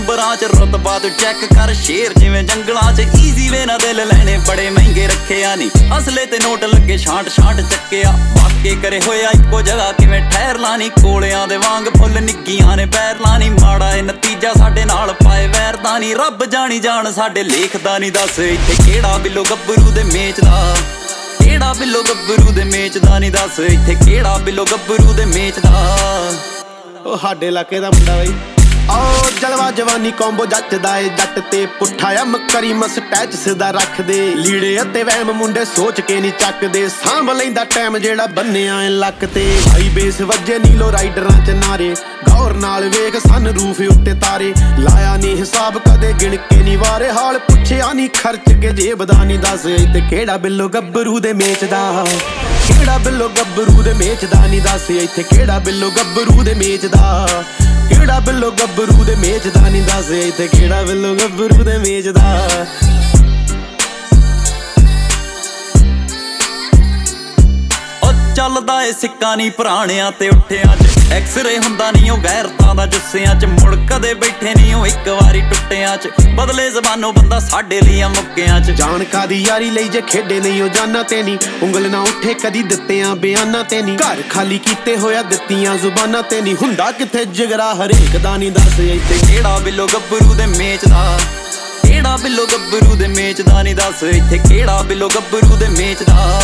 ਨੰਬਰਾਂ ਚ ਰੁਤਬਾ ਤੂੰ ਚੈੱਕ ਕਰ ਸ਼ੇਰ ਜਿਵੇਂ ਜੰਗਲਾਂ ਚ ਈਜ਼ੀ ਵੇ ਨਾ ਦਿਲ ਲੈਣੇ ਬੜੇ ਮਹਿੰਗੇ ਰੱਖਿਆ ਨੀ ਅਸਲੇ ਤੇ ਨੋਟ ਲੱਗੇ ਛਾਂਟ ਛਾਂਟ ਚੱਕਿਆ ਵਾਕੇ ਕਰੇ ਹੋਇਆ ਇੱਕੋ ਜਗ੍ਹਾ ਕਿਵੇਂ ਠਹਿਰ ਲਾਣੀ ਕੋਲਿਆਂ ਦੇ ਵਾਂਗ ਫੁੱਲ ਨਿੱਗੀਆਂ ਨੇ ਪੈਰ ਲਾਣੀ ਮਾੜਾ ਏ ਨਤੀਜਾ ਸਾਡੇ ਨਾਲ ਪਾਏ ਵੈਰਦਾ ਨੀ ਰੱਬ ਜਾਣੀ ਜਾਣ ਸਾਡੇ ਲੇਖਦਾ ਨੀ ਦੱਸ ਇੱਥੇ ਕਿਹੜਾ ਬਿੱਲੋ ਗੱਭਰੂ ਦੇ ਮੇਚ ਦਾ ਕਿਹੜਾ ਬਿੱਲੋ ਗੱਭਰੂ ਦੇ ਮੇਚ ਦਾ ਨੀ ਦੱਸ ਇੱਥੇ ਕਿਹੜਾ ਬਿੱਲੋ ਗੱਭਰੂ ਦੇ ਮੇਚ ਦਾ ਉਹ ਸਾਡੇ ਇਲਾਕੇ ਦਾ ਮੁੰਡਾ ਬਈ ਓ ਜਲਵਾ ਜਵਾਨੀ ਕੰਬੋ ਜੱਟਦਾ ਏ ਜੱਟ ਤੇ ਪੁੱਠਾ ਆ ਮੱਕਰੀ ਮਸਟੈਚ ਸਿੱਧਾ ਰੱਖਦੇ ਲੀੜੇ ਅਤੇ ਵਹਿਮ ਮੁੰਡੇ ਸੋਚ ਕੇ ਨਹੀਂ ਚੱਕਦੇ ਸਾਂਭ ਲੈਂਦਾ ਟਾਈਮ ਜਿਹੜਾ ਬੰਨਿਆ ਏ ਲੱਕ ਤੇ ਹਾਈ ਬੇਸ ਵੱਜੇ ਨੀਲੋ ਰਾਈਡਰਾਂ ਚ ਨਾਰੇ ਗੌਰ ਨਾਲ ਵੇਖ ਸਨ ਰੂਫ ਉੱਤੇ ਤਾਰੇ ਲਾਇਆ ਨਹੀਂ ਹਿਸਾਬ ਕਦੇ ਗਿਣ ਕੇ ਨਹੀਂ ਵਾਰੇ ਹਾਲ ਪੁੱਛਿਆ ਨਹੀਂ ਖਰਚ ਕੇ ਜੇਬ ਦਾ ਨਹੀਂ ਦੱਸ ਇੱਥੇ ਕਿਹੜਾ ਬਿੱਲੋ ਗੱਭਰੂ ਦੇ ਮੇਚਦਾ ਕਿਹੜਾ ਬਿੱਲੋ ਗੱਭਰੂ ਦੇ ਮੇਚਦਾ ਨਹੀਂ ਦੱਸ ਇੱਥੇ ਕਿਹੜਾ ਬਿੱਲੋ ਗੱਭਰੂ ਦੇ ਮੇਚਦਾ ਕਿਹੜਾ ਬਿੱਲੋ ਗੱਭਰੂ ਦੇ ਮੇਚਦਾ ਨਹੀਂ ਦੱਸ ਇੱਥੇ ਕਿਹੜਾ ਬਿੱਲੋ ਗੱਭਰੂ ਦੇ ਮੇਚਦਾ ਚੱਲਦਾ ਏ ਸਿੱਕਾ ਨੀ ਪੁਰਾਣਿਆਂ ਤੇ ਉੱਠਿਆਂ ਚ ਐਕਸਰੇ ਹੁੰਦਾ ਨੀ ਉਹ ਗੈਰਤਾਂ ਦਾ ਜੁੱਸਿਆਂ ਚ ਮੁੜ ਕਦੇ ਬੈਠੇ ਨੀ ਉਹ ਇੱਕ ਵਾਰੀ ਟੁੱਟਿਆਂ ਚ ਬਦਲੇ ਜ਼ਬਾਨੋਂ ਬੰਦਾ ਸਾਡੇ ਲਈ ਮੁੱਕਿਆਂ ਚ ਜਾਣ ਕਾਦੀ ਯਾਰੀ ਲਈ ਜੇ ਖੇਡੇ ਨਹੀਂ ਉਹ ਜਾਨਾਂ ਤੇ ਨੀ ਉਂਗਲ ਨਾ ਉੱਠੇ ਕਦੀ ਦਿੱਤਿਆਂ ਬਿਆਨਾਂ ਤੇ ਨੀ ਘਰ ਖਾਲੀ ਕੀਤੇ ਹੋਇਆ ਦਿੱਤੀਆਂ ਜ਼ੁਬਾਨਾਂ ਤੇ ਨੀ ਹੁੰਦਾ ਕਿੱਥੇ ਜਿਗਰਾ ਹਰੇਕ ਦਾ ਨੀ ਦੱਸ ਇੱਥੇ ਕਿਹੜਾ ਬਿੱਲੋ ਗੱਭਰੂ ਦੇ ਮੇਚ ਦਾ ਕਿਹੜਾ ਬਿੱਲੋ ਗੱਭਰੂ ਦੇ ਮੇਚ ਦਾ ਨੀ ਦੱਸ ਇੱਥੇ ਕਿਹੜਾ ਬਿੱਲੋ ਗੱਭਰੂ ਦੇ ਮੇਚ ਦਾ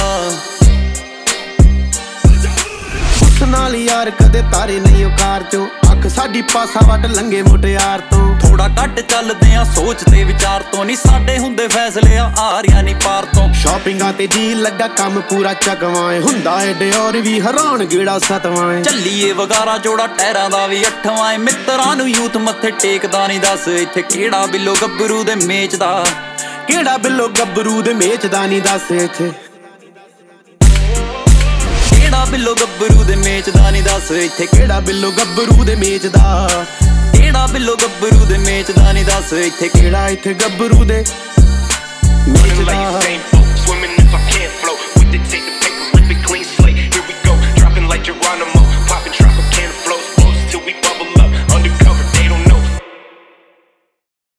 ਨਾਲ ਯਾਰ ਕਦੇ ਤਾਰੇ ਨਹੀਂ ਉਹ ਕਾਰ ਚੋਂ ਅੱਖ ਸਾਡੀ ਪਾਸਾ ਵੱਟ ਲੰਗੇ ਮੁਟਿਆਰ ਤੋਂ ਥੋੜਾ ਘੱਟ ਚੱਲਦੇ ਆ ਸੋਚ ਤੇ ਵਿਚਾਰ ਤੋਂ ਨਹੀਂ ਸਾਡੇ ਹੁੰਦੇ ਫੈਸਲੇ ਆ ਰਿਆ ਨਹੀਂ ਪਾਰ ਤੋਂ ਸ਼ਾਪਿੰਗਾਂ ਤੇ ਜੀ ਲੱਗਾ ਕੰਮ ਪੂਰਾ ਚਕਵਾਂ ਏ ਹੁੰਦਾ ਏ ਡਿਓਰ ਵੀ ਹੈਰਾਨ ਗੇੜਾ ਸਤਵਾਂ ਏ ਚੱਲੀਏ ਵਗਾਰਾ ਜੋੜਾ ਟਹਿਰਾਂ ਦਾ ਵੀ ਅੱਠਵਾਂ ਏ ਮਿੱਤਰਾਂ ਨੂੰ ਯੂਥ ਮੱਥੇ ਟੇਕਦਾ ਨਹੀਂ ਦੱਸ ਇੱਥੇ ਕਿਹੜਾ ਬਿੱਲੋ ਗੱਭਰੂ ਦੇ ਮੇਚ ਦਾ ਕਿਹੜਾ ਬਿੱਲੋ ਗੱਭਰੂ ਦੇ ਮੇਚ ਦਾ ਨਹੀਂ ਦੱਸ ਇੱਥੇ ਕਿਹੜਾ ਬਿੱਲੋ ਗੱਭਰੂ ਦੇ ਮੇਚ ਦਾ ਨੀ ਦੱਸ ਇੱਥੇ ਕਿਹੜਾ ਬਿੱਲੋ ਗੱਭਰੂ ਦੇ ਮੇਚ ਦਾ ਕਿਹੜਾ ਬਿੱਲੋ ਗੱਭਰੂ ਦੇ ਮੇਚ ਦਾ ਨੀ ਦੱਸ ਇੱਥੇ ਕਿਹੜਾ ਇੱਥੇ ਗੱਭਰੂ ਦੇ ਮੇਚ ਦਾ